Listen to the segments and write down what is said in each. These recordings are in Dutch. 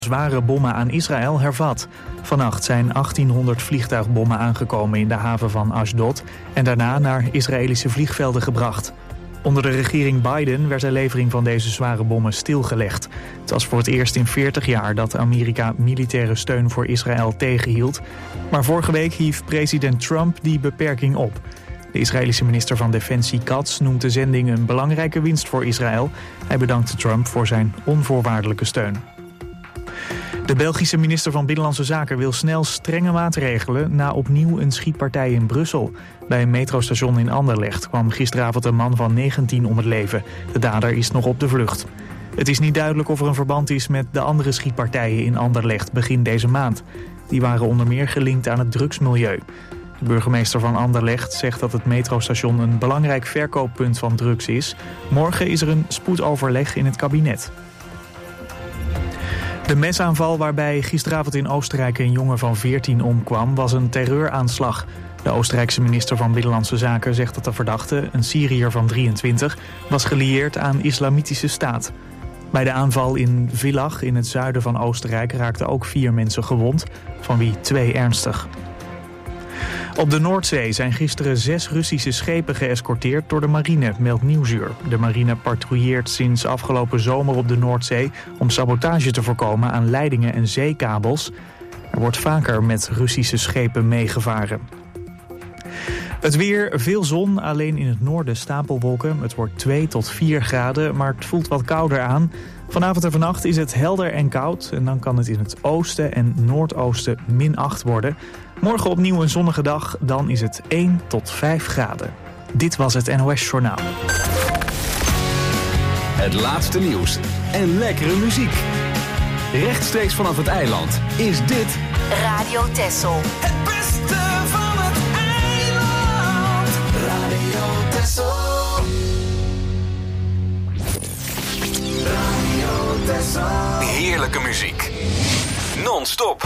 zware bommen aan Israël hervat. Vannacht zijn 1800 vliegtuigbommen aangekomen in de haven van Ashdod en daarna naar Israëlische vliegvelden gebracht. Onder de regering Biden werd de levering van deze zware bommen stilgelegd. Het was voor het eerst in 40 jaar dat Amerika militaire steun voor Israël tegenhield. Maar vorige week hief president Trump die beperking op. De Israëlische minister van Defensie Katz noemt de zending een belangrijke winst voor Israël. Hij bedankte Trump voor zijn onvoorwaardelijke steun. De Belgische minister van Binnenlandse Zaken wil snel strenge maatregelen na opnieuw een schietpartij in Brussel. Bij een metrostation in Anderlecht kwam gisteravond een man van 19 om het leven. De dader is nog op de vlucht. Het is niet duidelijk of er een verband is met de andere schietpartijen in Anderlecht begin deze maand. Die waren onder meer gelinkt aan het drugsmilieu. De burgemeester van Anderlecht zegt dat het metrostation een belangrijk verkooppunt van drugs is. Morgen is er een spoedoverleg in het kabinet. De mesaanval waarbij gisteravond in Oostenrijk een jongen van 14 omkwam was een terreuraanslag. De Oostenrijkse minister van Binnenlandse Zaken zegt dat de verdachte, een Syriër van 23, was gelieerd aan Islamitische Staat. Bij de aanval in Villach in het zuiden van Oostenrijk raakten ook 4 mensen gewond, van wie 2 ernstig. Op de Noordzee zijn gisteren 6 Russische schepen geëscorteerd door de marine, meldt Nieuwsuur. De marine patrouilleert sinds afgelopen zomer op de Noordzee om sabotage te voorkomen aan leidingen en zeekabels. Er wordt vaker met Russische schepen meegevaren. Het weer, veel zon, alleen in het noorden stapelwolken. Het wordt 2 tot 4 graden, maar het voelt wat kouder aan. Vanavond en vannacht is het helder en koud en dan kan het in het oosten en noordoosten -8 worden. Morgen opnieuw een zonnige dag, dan is het 1 tot 5 graden. Dit was het NOS Journaal. Het laatste nieuws en lekkere muziek. Rechtstreeks vanaf het eiland is dit Radio Texel. Het beste van het eiland. Radio Texel. Radio Texel. heerlijke muziek. Non-stop.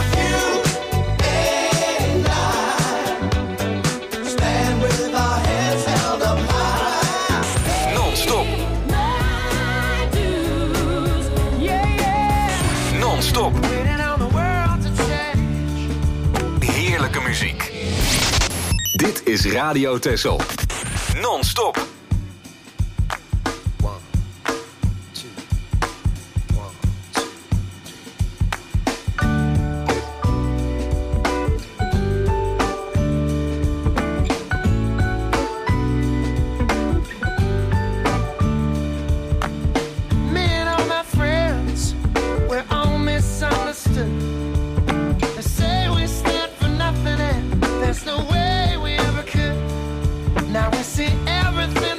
Non-stop. Non-stop. Heerlijke muziek. Dit is Radio Texel. Non-stop. Now we see everything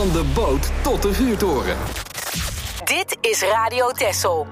Van de boot tot de vuurtoren. Dit is Radio Texel.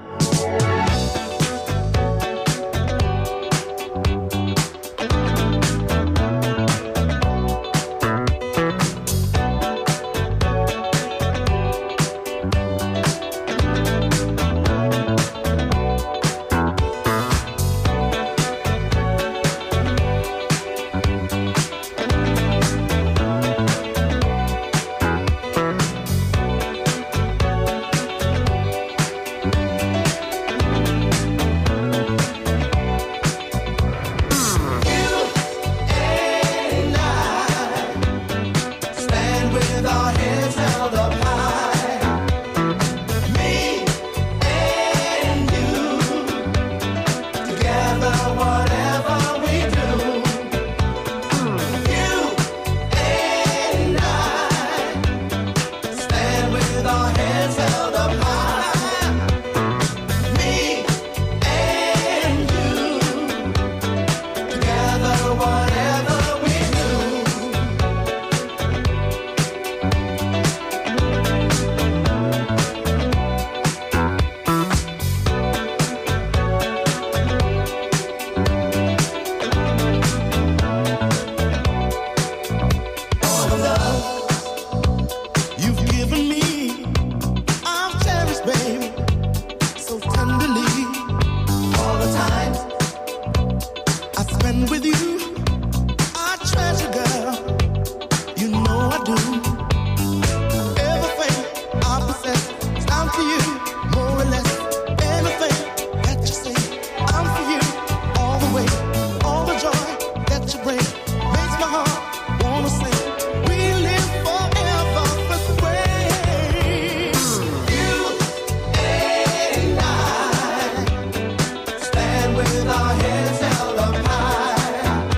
With our heads held up high.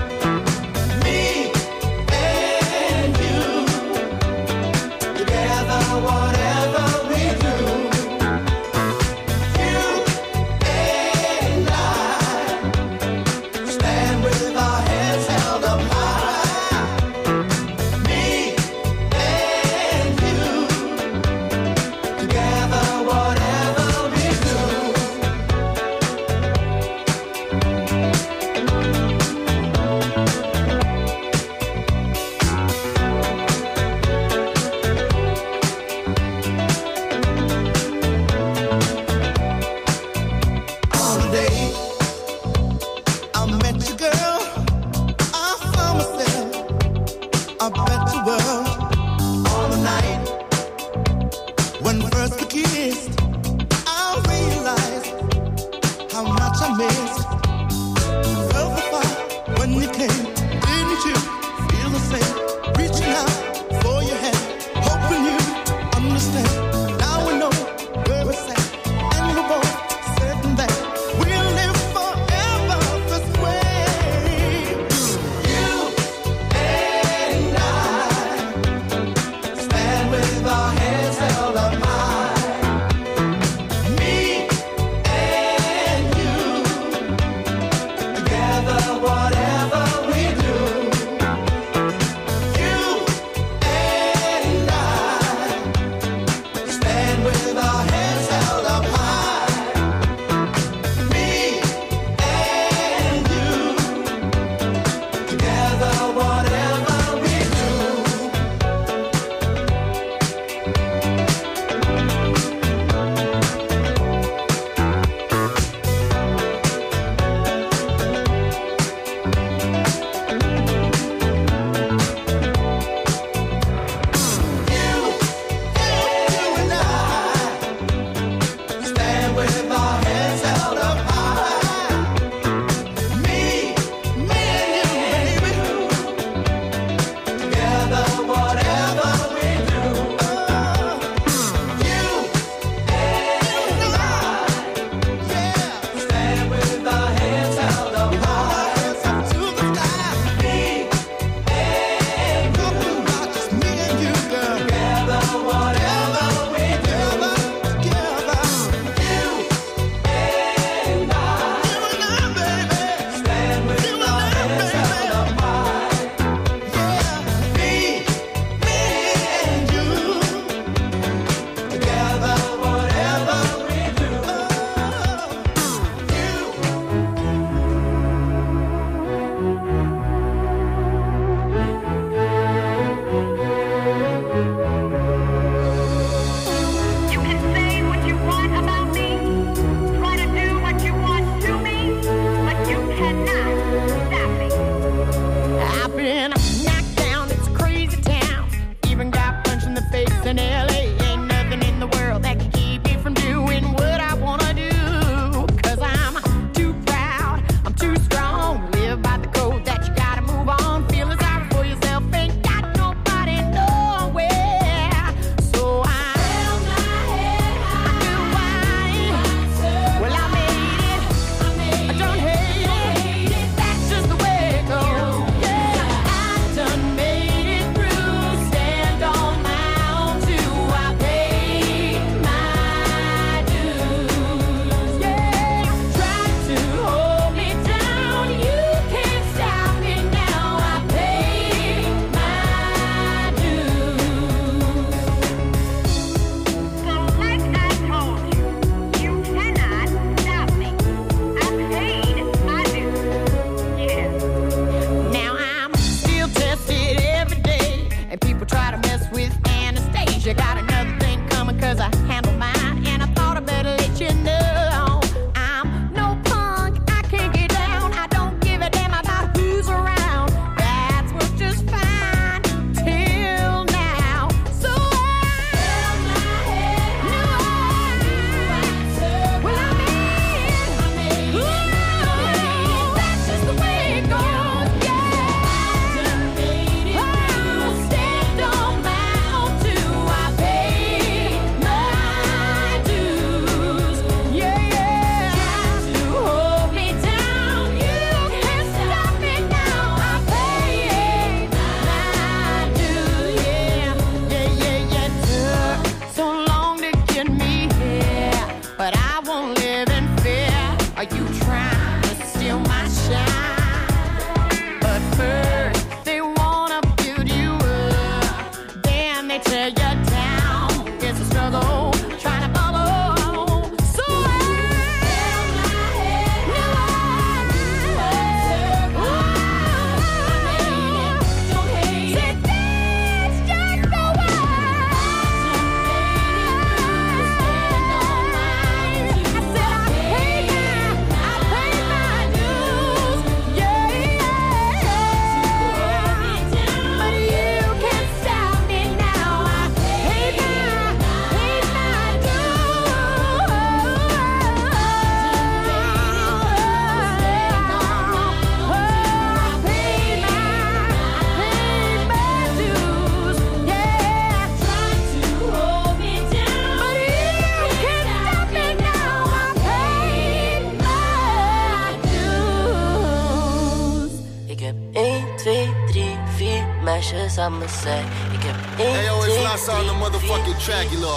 heb 1, 2, 3, 4 meisjes aan mijn zij. Ik heb 1, hey yo, 2, it's last on the 3, motherfucking 4, track, you little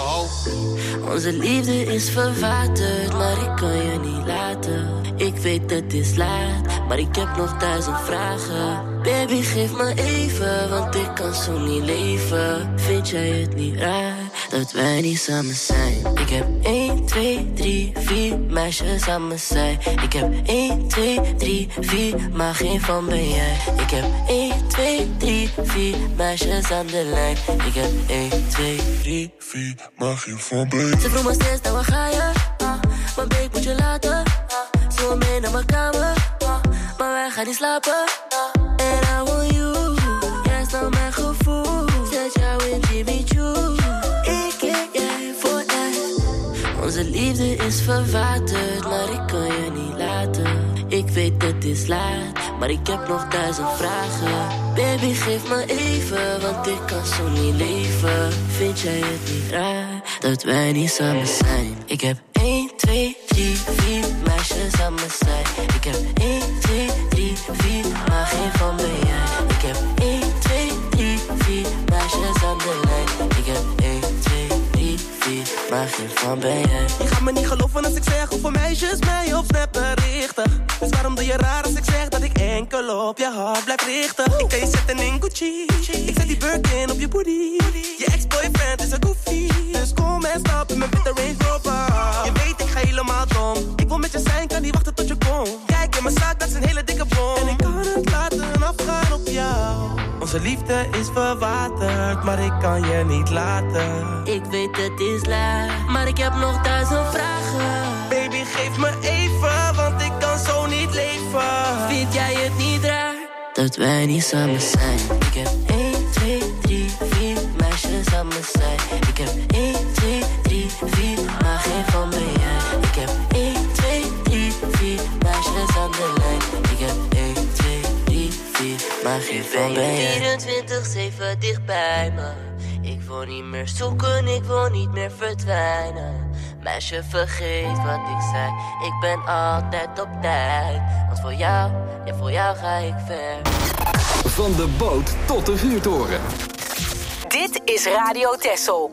hoe. Onze liefde is verwaterd, maar ik kan je niet laten. Ik weet het is laat, maar ik heb nog 1000 vragen. Baby, geef me even, want ik kan zo niet leven. Vind jij het niet raar dat wij niet samen zijn? Ik heb 1, 2, 3, 4 meisjes aan mijn zij. Ik heb 1, 2, 3, 4, maar geen van ben jij. Ik heb 1, 2, 3, 4 meisjes aan de lijn. Ik heb 1, 2, 3, 4, maar geen van ben jij. Ze vroeg me steeds, nou waar ga je? Maar babe, ik moet je laten. Ze wil mee naar mijn kamer, maar wij gaan niet slapen. And I want you, jij is nou mijn gevoel. Zet jou in Jimmy Choo. Ik en jij voor echt. Onze liefde is verwaterd, maar ik kan je niet laten. Ik weet het is laat, maar ik heb nog 1000 vragen. Baby, geef me even, want ik kan zo niet leven. Vind jij het niet raar dat wij niet samen zijn? Ik heb 1, 2, 3, 4 meisjes aan mijn zij. Ik heb 1, 2, 3, 4, maar geen van ben jij. Ik heb 1, 2, 3, 4 meisjes aan de lijn. Ik heb 1, 2, 3, 4, maar geen van ben jij. Je gaat me niet geloven als ik zeg hoeveel meisjes mij op snap berichten. Dus waarom doe je raar als ik zeg dat ik enkel op je hart blijf richten? Ik kan je zetten in Gucci, ik zet die Birkin op je booty. Je ex-boyfriend is een goofy, dus kom en stap in mijn witte Range Rover. Je weet ik ga helemaal dom, ik wil met je zijn, kan niet wachten tot je komt. Kijk in mijn zaak, dat is een hele dikke bom. En ik kan het laten afgaan op jou. Onze liefde is verwaterd, maar ik kan je niet laten. Ik weet het is laat, maar ik heb nog 1000 vragen. Baby, geef me even, want ik kan zo niet leven. Vind jij het niet raar dat wij niet samen zijn? Ik heb 1, 2, 3, 4 meisjes aan mijn zij. Ik heb 1, 2, 3, 4, maar geen van ben jij. Ik heb 1, 2, 3, 4 meisjes aan de lijn. Ik heb 1, 2, 3, 4, maar geen van ben jij. 24/7 dicht bij me. Ik wil niet meer zoeken, ik wil niet meer verdwijnen. Meisje, vergeet wat ik zei. Ik ben altijd op tijd. Want voor jou, ja voor jou ga ik ver. Van de boot tot de vuurtoren. Dit is Radio Texel.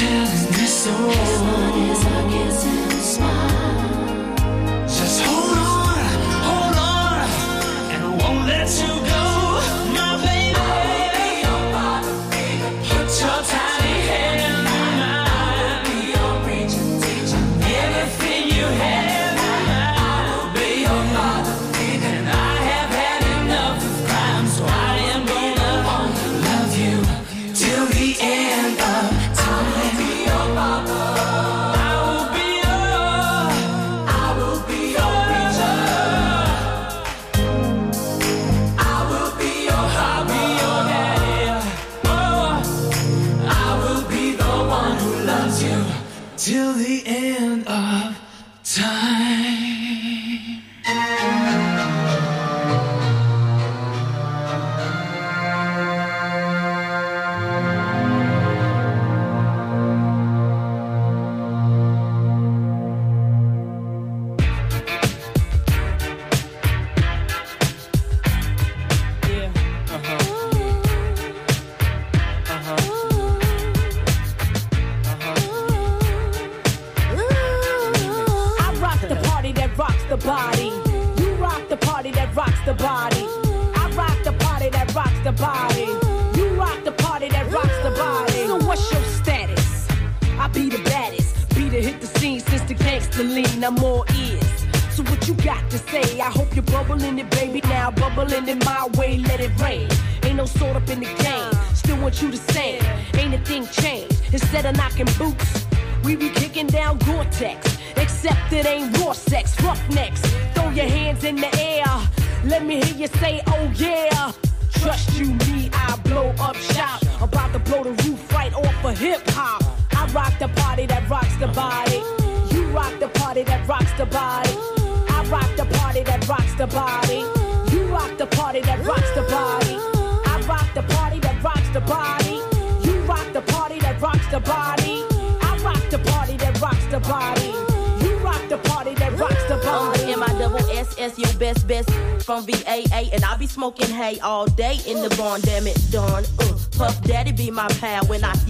telling me so. Just hold on, and I won't let you go, my baby. Put your tiny hand in mine. Everything you have, I will be your father. And I have had enough of crime, so I am gonna love you till the end of time. I will be your father. I will be your preacher. I will be your daddy. Oh, I will be the one who loves you till the end of time. I rock the party that rocks the body. You rock the party that rocks the body. I rock the party that rocks the body. You rock the party that rocks the body. So what's your status? I be the baddest. Be the hit the scene since the gangster lean. I'm all ears. So what you got to say? I hope you're bubbling it, baby. Now bubbling in my way, let it rain. Ain't no sort up in the game. Still want you to stand. Ain't a thing changed. Instead of knocking boots, we be kicking down Gore-Tex. Except it ain't raw sex, roughnecks. Throw your hands in the air. Let me hear you say, oh yeah. Trust you, me, I blow up shop. About to blow the roof right off of hip-hop. I rock the party that rocks the body. You rock the party that rocks the body. I rock the party that rocks the body. You rock the party that rocks the body. I rock the party that rocks the body. You rock the party that rocks the body. I rock the party that rocks the body. You rock the party that rocks the body. M-I-double-S-S, your best from VAA. And I be smoking hay all day in the barn, damn it, darn. Puff Daddy be my pal when I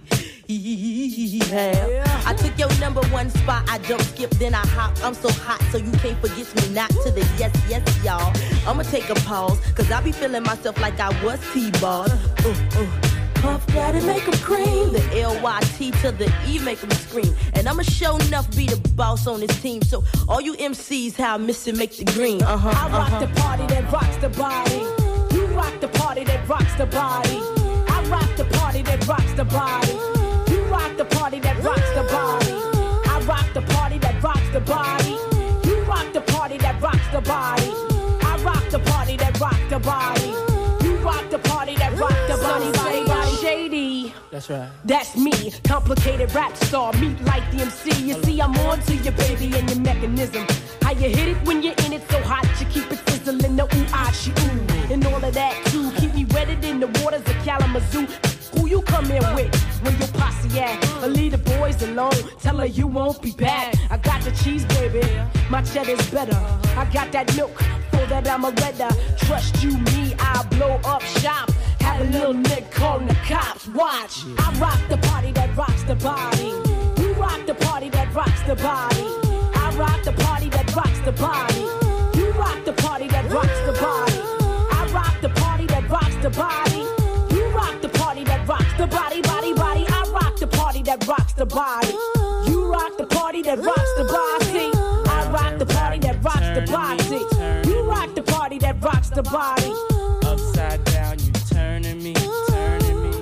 have. I took your number one spot, I don't skip, then I hop. I'm so hot, so you can't forget me not to the yes, y'all. I'ma take a pause, cause I be feeling myself like I was T-Boss. Puff Daddy make 'em cream. The L-Y-T to the E make 'em scream. And I'ma show enough be the boss on this team. So all you MCs, how I miss it, make the green. I rock the party that rocks the body. You rock the party that rocks the body. I rock the party that rocks the body. You rock the party that rocks the body. I rock the party that rocks the body. You rock the party that rocks the body. I rock the party that rocks the body. You rock the party that rocks the body. Body shady. That's right. That's me, complicated rap star, meet like the MC. You see, I'm on to your baby and your mechanism. How you hit it when you're in it so hot, you keep it sizzling, the ooh-ah-she-ooh. And all of that too, keep me wetted in the waters of Kalamazoo. Who you come in with, when your posse at? But leave the boys alone, tell her you won't be back. I got the cheese, baby, my cheddar's better. I got that milk, for that I'm a redder. Trust you, me, I'll blow up shop. Have a little nigga calling the cops, watch. I rock the party that rocks the body. You rock the party that rocks the body. I rock the party that rocks the body. You rock the party that rocks the body. I rock the party that rocks the body. You rock the party that rocks the body, body, body. I rock the party that rocks the body. You rock the party that rocks the body. I rock the party that rocks the body. You rock the party that rocks the body. Upside down, you turning me, turning me.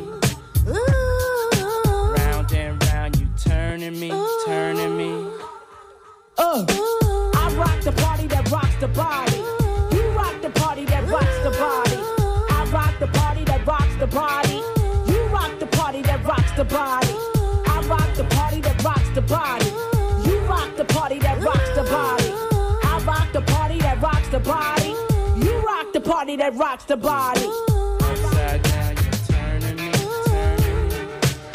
Round and round, you turning me, turning me. I rock the party that rocks the body. You rock the party that rocks the body. I rock the party that rocks the body. You rock the party that rocks the body. I rock the party that rocks the body. You rock the party that rocks the body. I rock the party that rocks the body. You rock the party that rocks the body. Upside down, you turning me, turning me.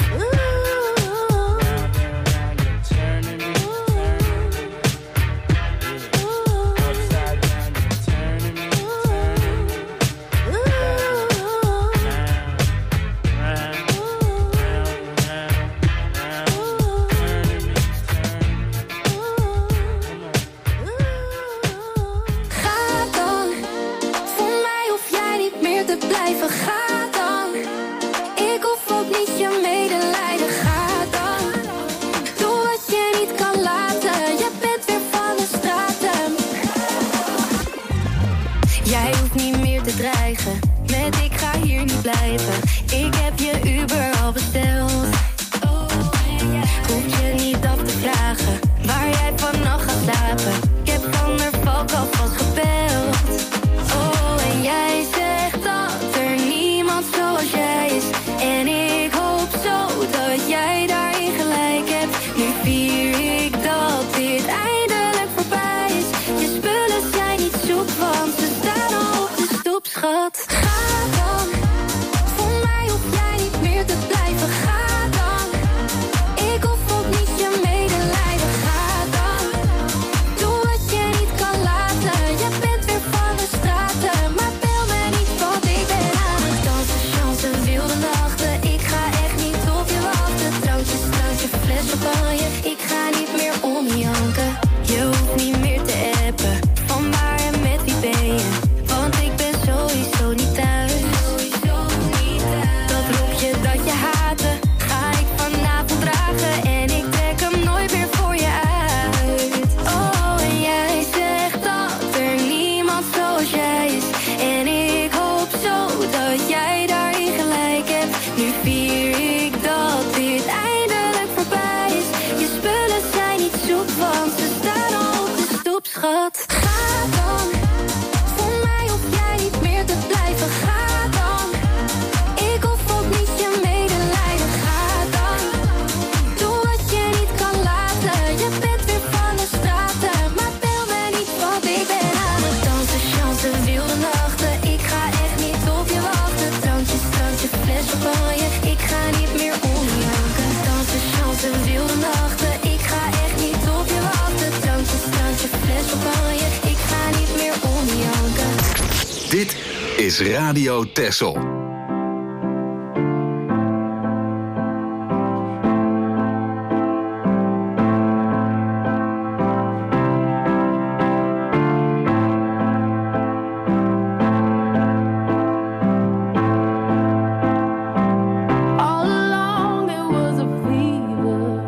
Round and round, you turning me, turning me. Yeah. Upside down, you turning me, turning me. Round, round, round, round, round. blijven. Ik heb je Uber al besteld. Hoef je niet af te vragen waar jij vannacht gaat slapen. Ik heb Van der Valk alvast gebeld. Oh, en jij zegt dat er niemand zoals jij is. En ik hoop zo dat jij daarin gelijk hebt. Nu vier ik dat dit eindelijk voorbij is. Je spullen zijn niet zoek, want ze staan al op de stoep, schat. Ga dan, voor mij hoef jij niet meer te blijven. Ga dan, ik hoef ook niet je medelijden. Ga dan, doe wat je niet kan laten. Je bent weer van de straten, maar bel me niet, want ik ben aan het dansen, chansen, wilde nachten. Ik ga echt niet op je wachten. Drankjes, drankje, fles champagne. Ik ga niet meer om janken. Je hoeft niet meer te appen. Van waar en met wie ben je? Want ik ben sowieso niet thuis. Dat rokje dat je haatte, ga ik vanavond dragen. En ik trek hem nooit meer voor je uit. Oh, en jij zegt dat er niemand zoals jij is. En ik hoop zo dat jij daarin gelijk hebt. Nu vier ik dat dit eindelijk voorbij is. Je spullen zijn niet zoek, want ze staan al op de stoep, schat. Ga dan, voor mij hoef jij niet meer te blijven. Ga dan, ik hoef ook niet je medelijden. Ga dan, doe wat je niet kan laten. Je bent weer van de straten, maar bel me niet, want ik ben aan het dansen, chansen, wilde nachten. Ik ga echt niet op je wachten. Drankjes, drankje, fles champagne. Ik ga niet meer om janken. Dansen, chansen, wilde nachten. Ik ga echt niet op je wachten. Drankjes, drankje, fles champagne. Ik ga niet meer om janken. Dit is Radio Texel. All along there was a fever,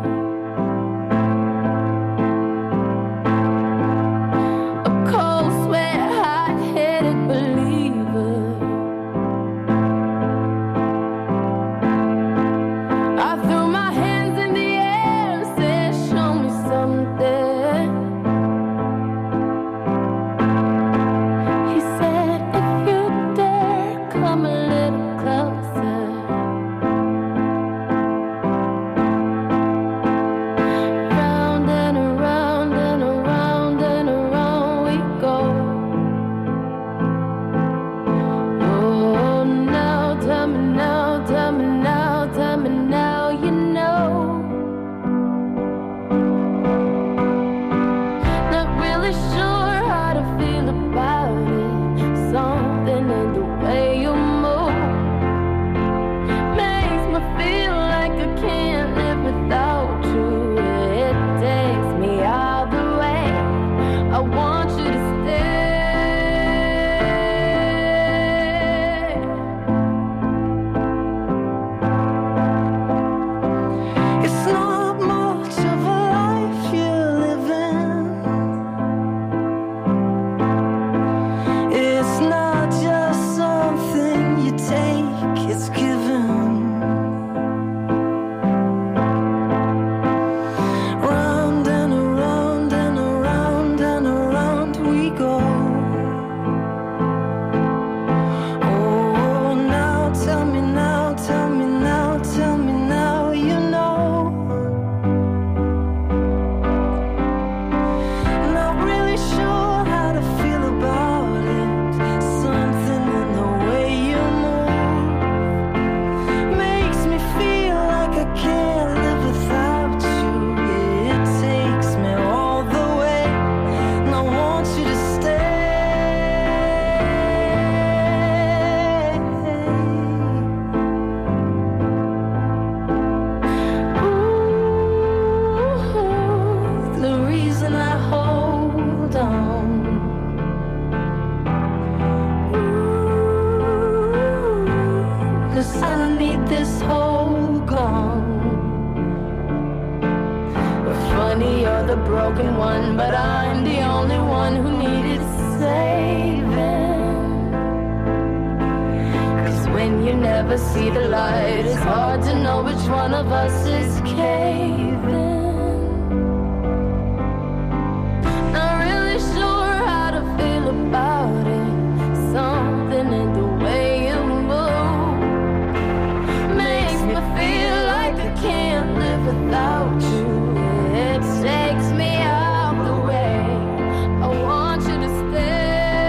a cold sweat, hot-headed believer. I threw my hands in the air and said, show me something. He said, if you dare, come a little closer. Round and around and around and around we go. Oh, now tell me now, tell me now, tell me now, you know. Not really sure how to feel about it. Something in the way you move makes me feel like I can't live without you. It takes me all the way. I want you to stay. It's not much of a life you're living. It's not just something you take, it's given. Round and around and around and around we go. Oh, now tell me now, tell me now, tell me now, you know. Not really sure how to feel about it. Something in the way you move makes me feel like I can't live without you. It takes me all the way, and I want you to stay. Ooh, the reason I hold on. Ooh, 'cause I need this whole gone. Funny, you're the broken one, but I'm the only one who needed saving. 'Cause when you never see the light. It's hard to know which one of us is caving. Not really sure how to feel about it. Something in the way you move makes me feel like I can't live without you. It takes me out the way. I want you to stay.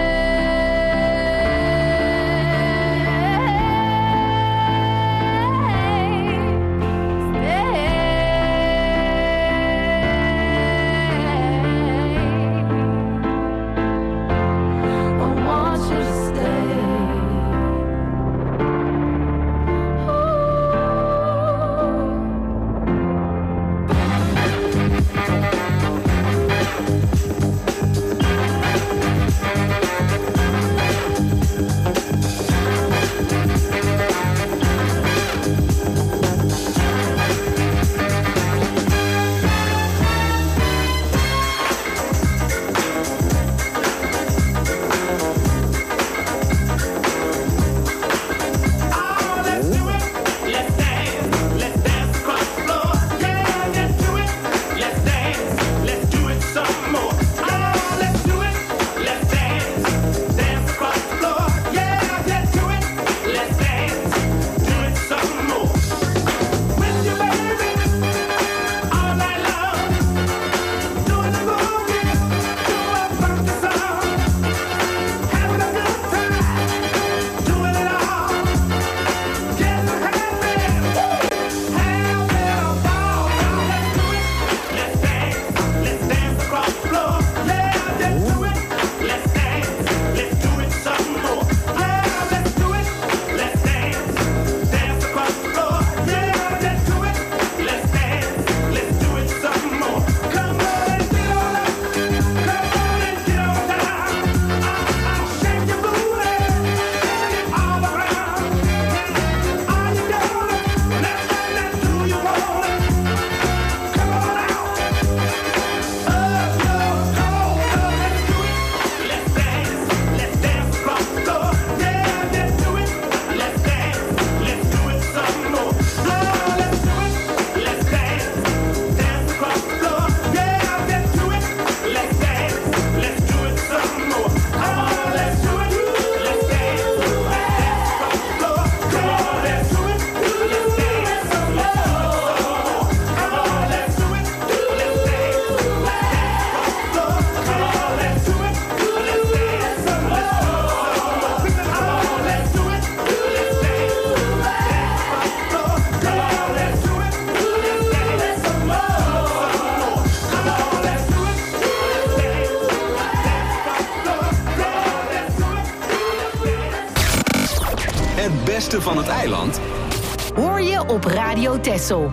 Het beste van het eiland hoor je op Radio Texel.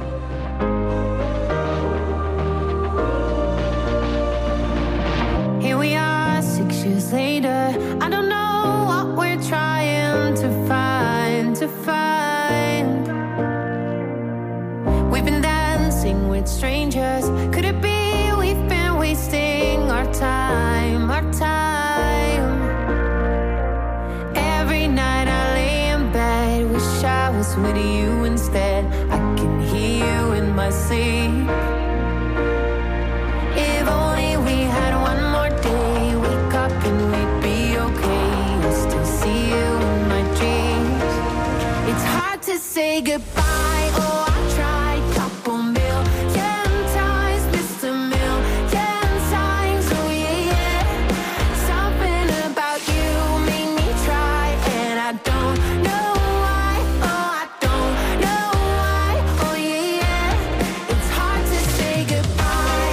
Here we are 6 years later. I don't know what we're trying to find. We've been dancing with strangers. Could it be we've been wasting our time, Every night I lay in bed, wish I was with you instead. I can hear you in my sleep. If only we had one more day, wake up and we'd be okay. I still see you in my dreams. It's hard to say goodbye. Oh, I tried couple million times, missed a million times. Oh yeah, something about you made me try, and I don't know why. Oh, I don't know why. Oh yeah, it's hard to say goodbye.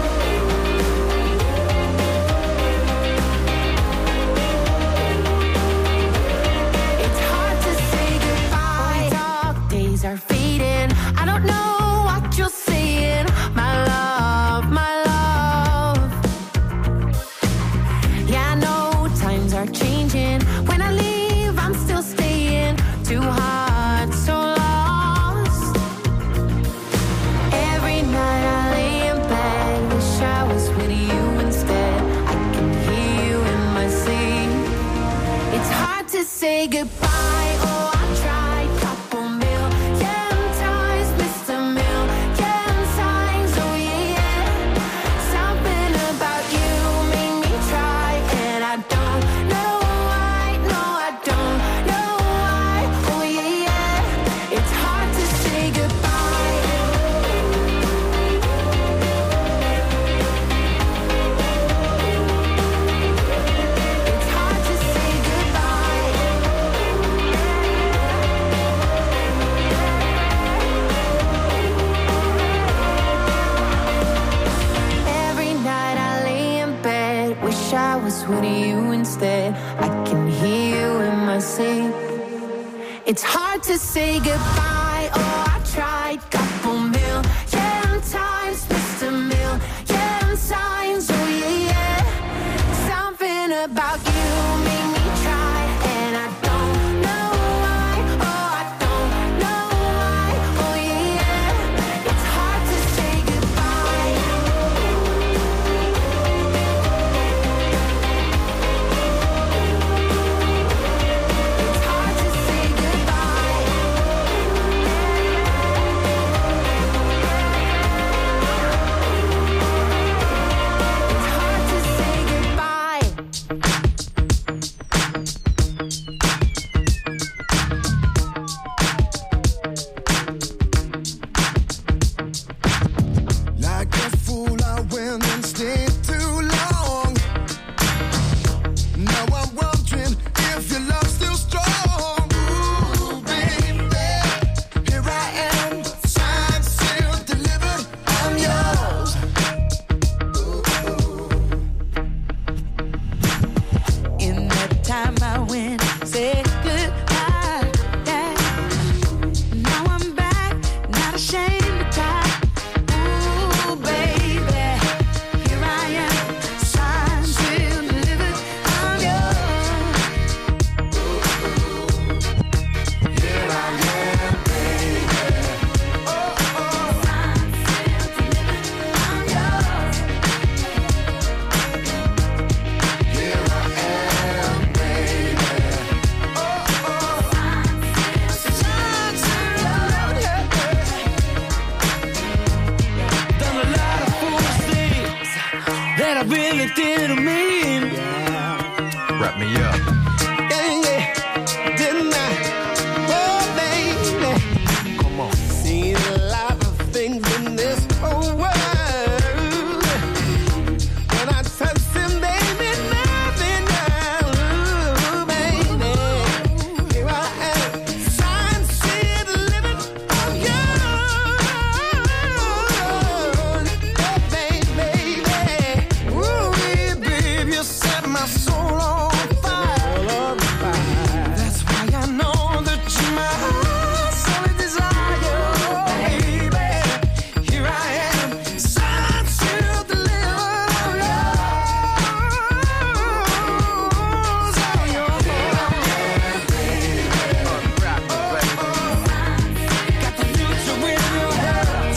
It's hard to say goodbye. Dark days are fading. I don't know what you're saying, my love, my love. Yeah, I know times are changing. When I leave, I'm still staying. Too hard, so lost. Every night I lay in bed, wish I was with you instead. I can hear you in my sleep. It's hard to say goodbye. Oh, I just with you instead. I can hear you in my sleep. It's hard to say goodbye. Oh, I tried couple million times, missed a million signs. Oh yeah, yeah. Something about you made me try, and I don't know why. Oh, I don't know why. Oh yeah, yeah. It's hard to say goodbye. It's hard to say goodbye. It's hard to say goodbye. Like a fool, I went and stayed too long. Now I'm wondering if your love's still strong. Ooh, baby, here I am, signed, sealed, delivered, I'm yours. In that time I went, said goodbye. Yeah. Now I'm back, not ashamed to die. Ooh, baby, here I am, signed, sealed, delivered, I'm yours. Here I am, baby. Oh, oh. Signed, sealed, delivered, I'm yours. Here I am, baby. Oh, oh. Signed, sealed, Done a lot of foolish things that I really didn't mean. Wrap me up. Yeah, yeah, didn't I? Oh, baby. Come on. Seen a lot of things in this whole world. When I touch them, baby, nothing down. Ooh, baby, here I am, signed, sealed, delivered, I'm yours. Oh, baby, ooh, baby, you set my soul on fire. That's why I know that you're my solid desire. Oh, baby, here I am, signed, sealed, delivered, I'm yours. I'm yours. Got the future in your hands.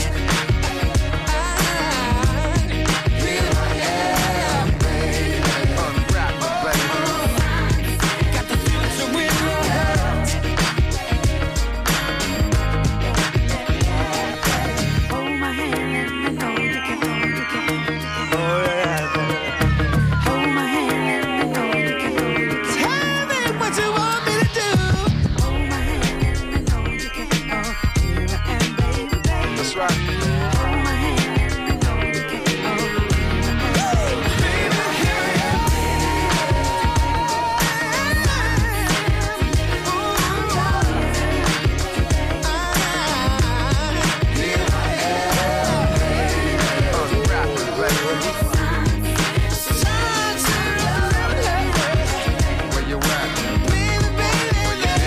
Here I am, got the future in your hands. hold my hand, let me know you can hold my hand, let me know you can Tell me what you want me to do. hold my hand, let me know you can here I am, baby, baby. That's right. Hold my hand, let me know you can Where you at? Where you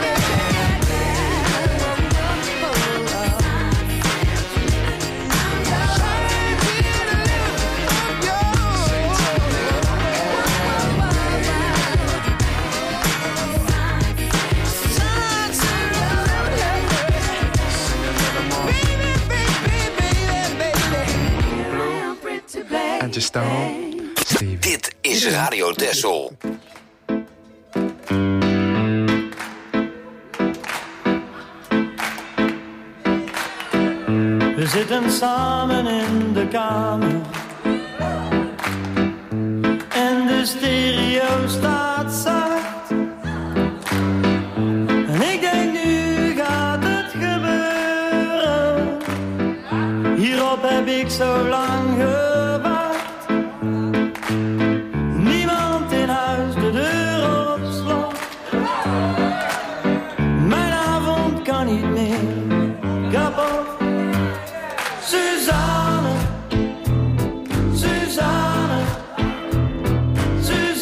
And just Stone, Stevie. Dit is Radio Texel. We zitten samen in de kamer en de stereo staat zacht. En ik denk, nu gaat het gebeuren. Hierop heb ik zo lang gewacht. Niemand in huis, de deur op slot. Mijn avond kan niet meer kapot. Suzanne, Suzanne, Suzanne.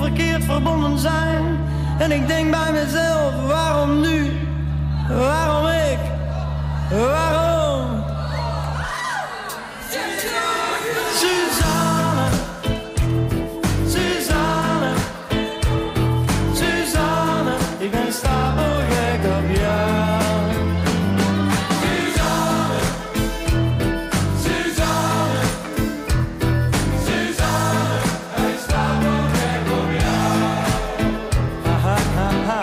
verkeerd verbonden zijn. En ik denk bij mezelf, waarom nu? Waarom ik? Waarom? Suzanne, Suzanne, Suzanne, ik ben stapelgek op jou. Suzanne, Suzanne, Suzanne, ik ben stapelgek op jou. Ha, ha, ha.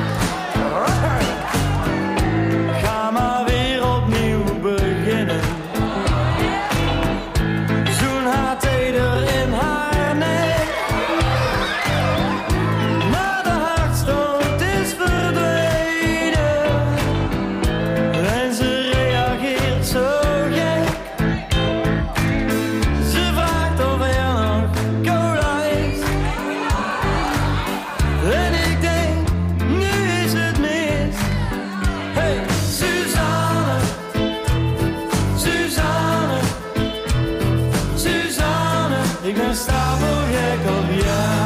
Ga maar weer opnieuw beginnen. Zoen haar teder in haar nek. Maar de hartstocht is verdwenen. En ze reageert zo gek. Ze vraagt of er nog cola is. En ik denk, nu is het mis. Hey, Suzanne, Suzanne, Suzanne, ik ben stapelgek op jou.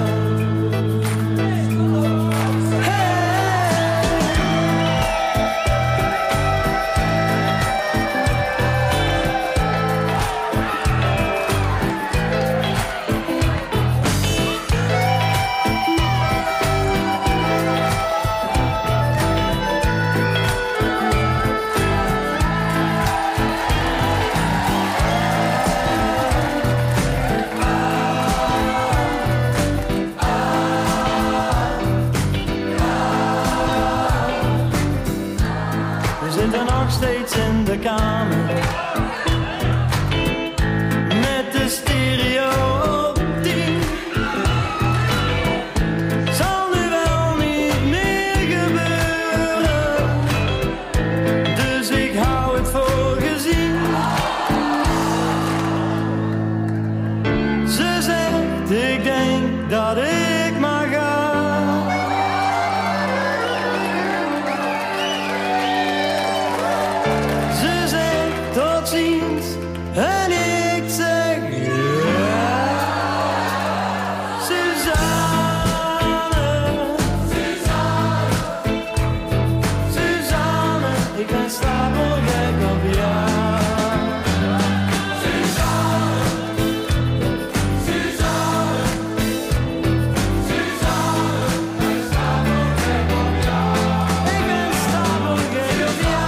We zitten nog steeds in de kamer. Met de stereo op 10. Zal nu wel niet meer gebeuren. Dus ik hou het voor gezien. Ze zegt, ik denk dat ik maar ga. Ze zegt tot ziens en ik zeg ja. Suzanne, Suzanne, Suzanne, ik ben stapelgek op jou. Suzanne, Suzanne, Suzanne, ik ben stapelgek op jou. Ik ben stapelgek op jou.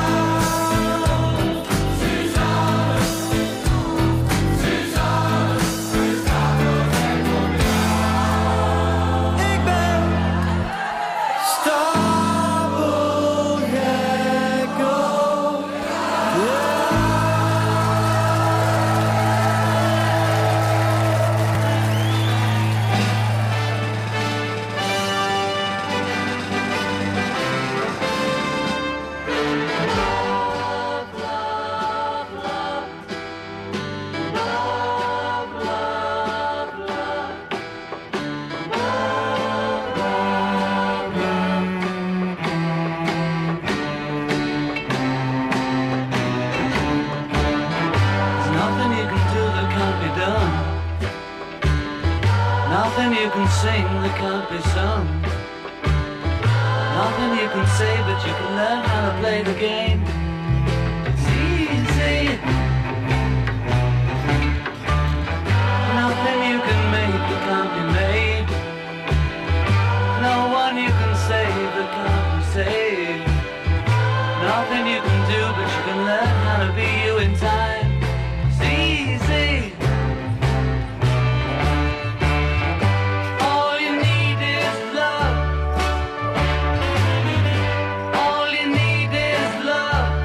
Nothing you can sing that can't be sung. Nothing you can say, but you can learn how to play the game. It's easy. Nothing you can make that can't be made. No one you can save that can't be saved. Nothing you can do, but you can learn how to be you in time. It's easy. Love.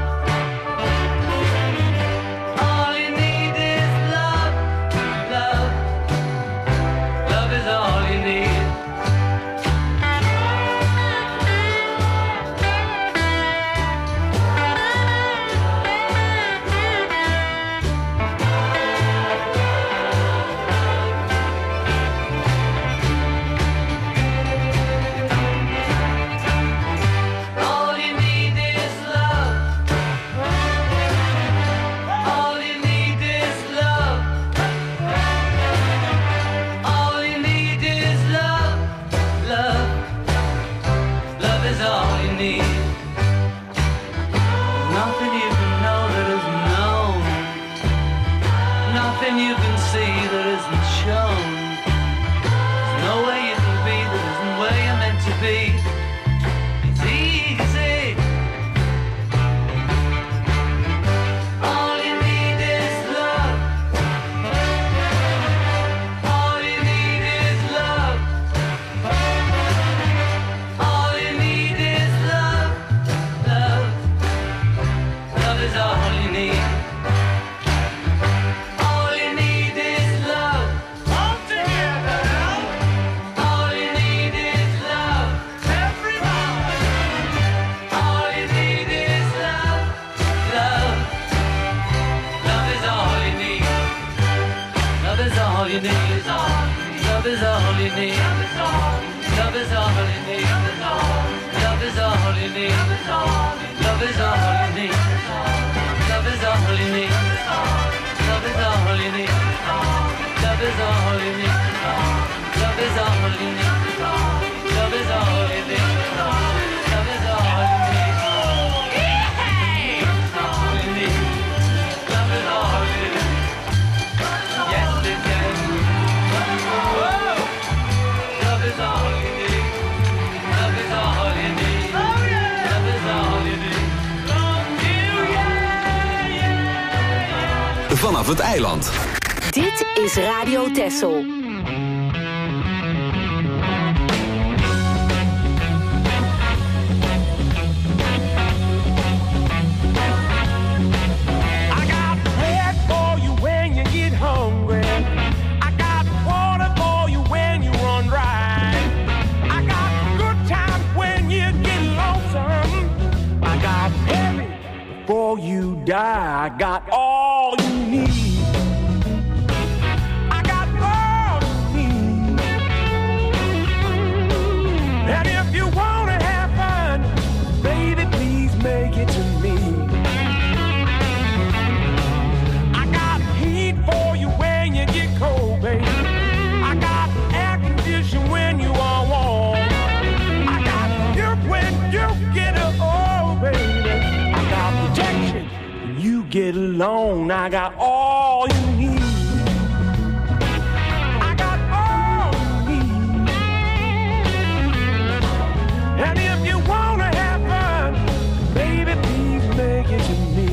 is all you need. Love is all you need. Love is all you need. Love is all you need. Love is all you need. Love is all you need. Love is all you need. Love is all you need. Love is all you need. Love is all you need. Vanaf het eiland. Dit is Radio Texel. Before you die, I got all you need. I got all you need. And if you wanna have fun, baby, please make it to me. I got heat for you when you get cold, baby. I got air conditioning when you are warm. I got you when you get old, baby. I got protection when you get alone. I got all you need. I got all you need. And if you wanna have fun, baby, please make it to me.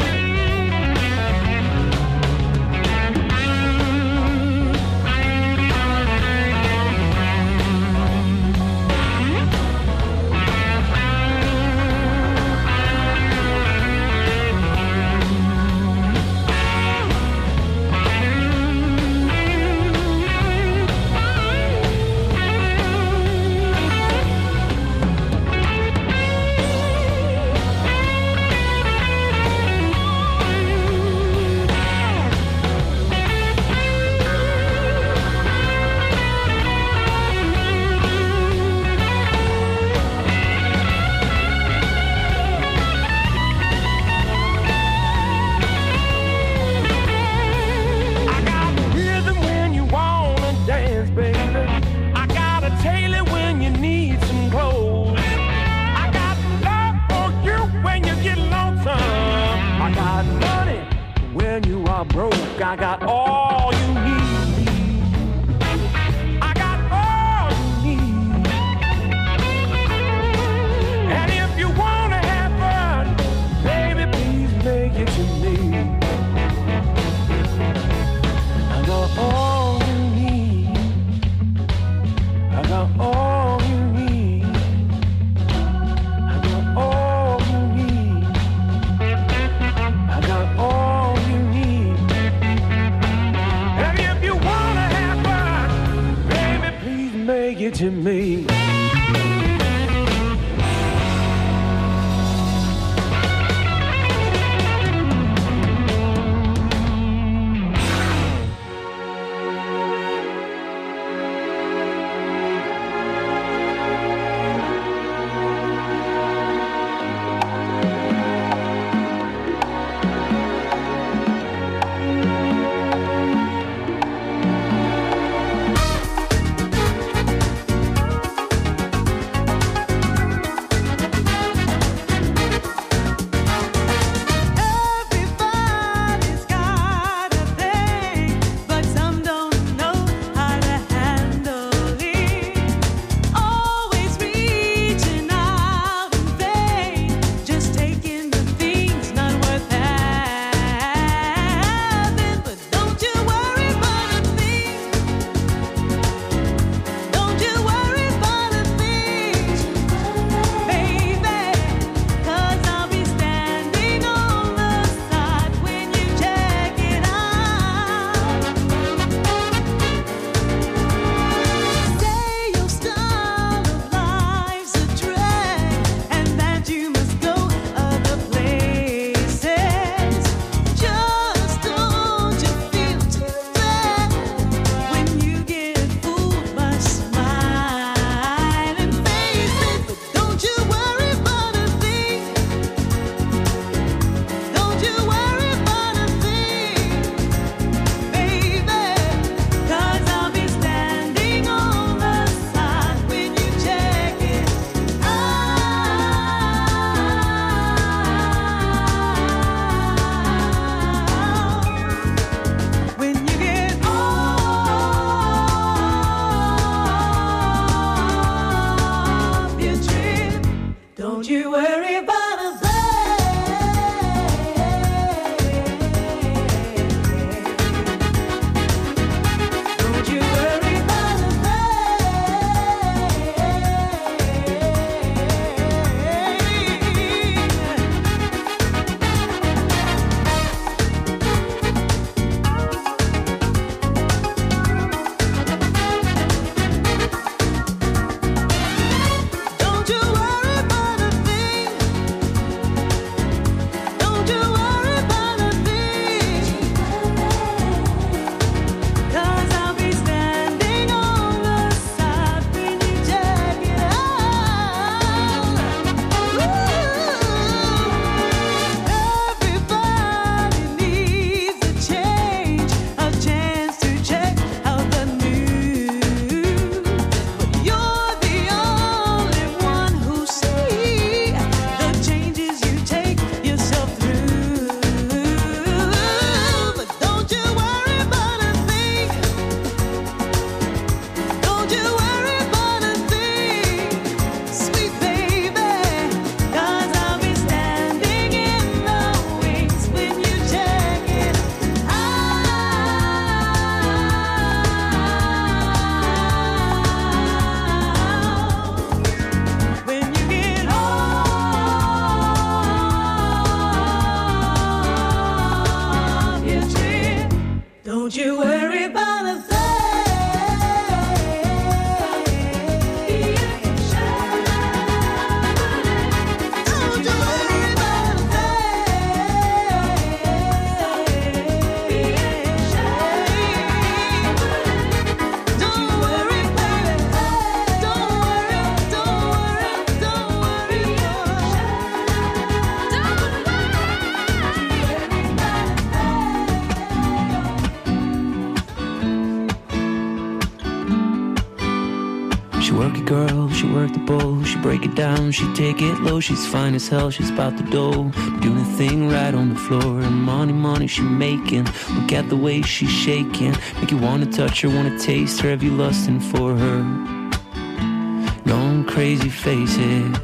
Broke, I got all you need. I got all you need. And if you wanna have fun, baby, please make it to me. I got all you need. I got all you need. I got all you need. I got all you need. Make it to me. She work it, girl, she work the bowl. She break it down, she take it low. She's fine as hell, she's about the dough. Doing a thing right on the floor. And money she making. Look at the way she's shaking. Make you wanna touch her, wanna taste her. Have you lusting for her? Gone crazy, face it.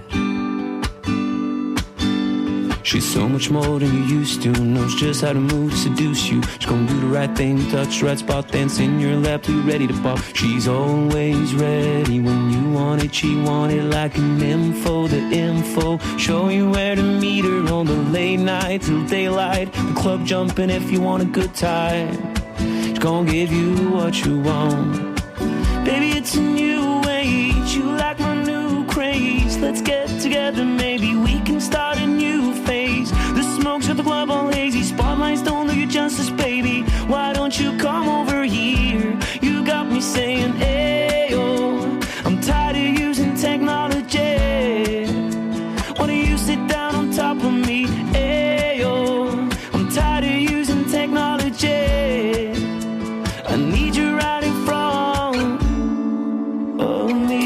She's so much more than you used to. Knows just how to move, seduce you. She's gonna do the right thing, touch the right spot, dance in your lap till you're ready to pop. She's always ready when you want it. She want it like an info, the info. Show you where to meet her on the late night till daylight. The club jumping if you want a good time. She's gonna give you what you want. Baby, it's a new age. You like my new craze. Let's get together, maybe we can start a new phase. The smoke's at the club all hazy. Spotlights don't do you justice, baby. Why don't you come over here? You got me saying, ayo. I'm tired of using technology. Why don't you sit down on top of me? Ayo. I'm tired of using technology. I need you right in front of me.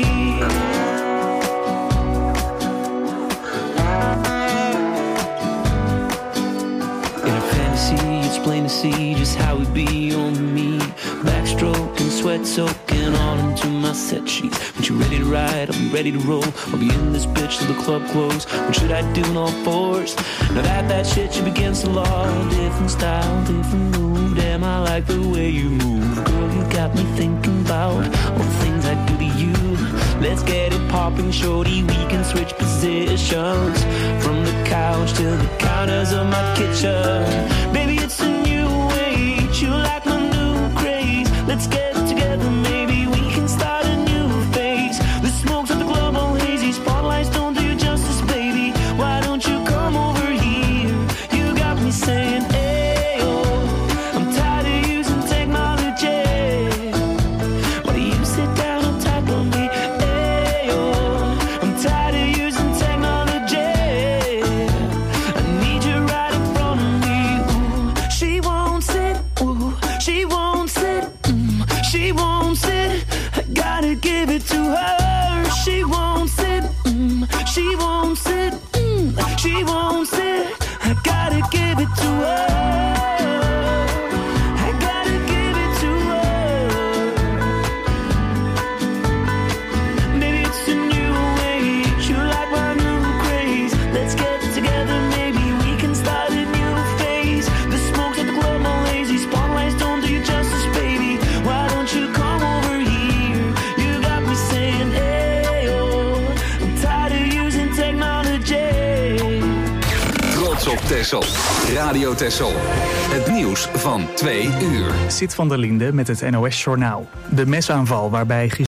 It's plain to see just how it be on me. Backstroke and sweat soaking all into my set sheets. When you're ready to ride, I'll be ready to roll. I'll be in this bitch till the club close. What should I do in all fours? Now that shit should be against the law. Different style, different move. Damn, I like the way you move. Girl, you got me thinking about all the things I do to you. Let's get it popping, shorty. We can switch positions from the couch to the counters of my kitchen. Baby, it's a new age. You like my new craze. Let's get together, maybe we can start a new phase. The smoke's at the club all hazy. Spotlights don't do you justice, baby. Why don't you come over here? You got me saying, ayo. I'm tired of using technology. Why do you sit down on top of me? Ayo. I'm tired of using technology. I need you right in front of me. Ooh, she won't sit. Ooh, she won't sit. She won't sit. I gotta give it to her. She won't sit. She won't sit. She won't sit. I gotta give it to her. I gotta give it to her. Maybe it's a new age. You like my new craze. Let's get together, maybe we can start a new phase. The smoke's at the club all lazy. Spotlights don't do you justice, baby. Why don't you come over here? You got me saying, ayo. I'm tired of using technology. Trots op Texel. Radio Texel. Het nieuws van 2 uur. Sid van der Linde met het NOS Journaal. De mesaanval waarbij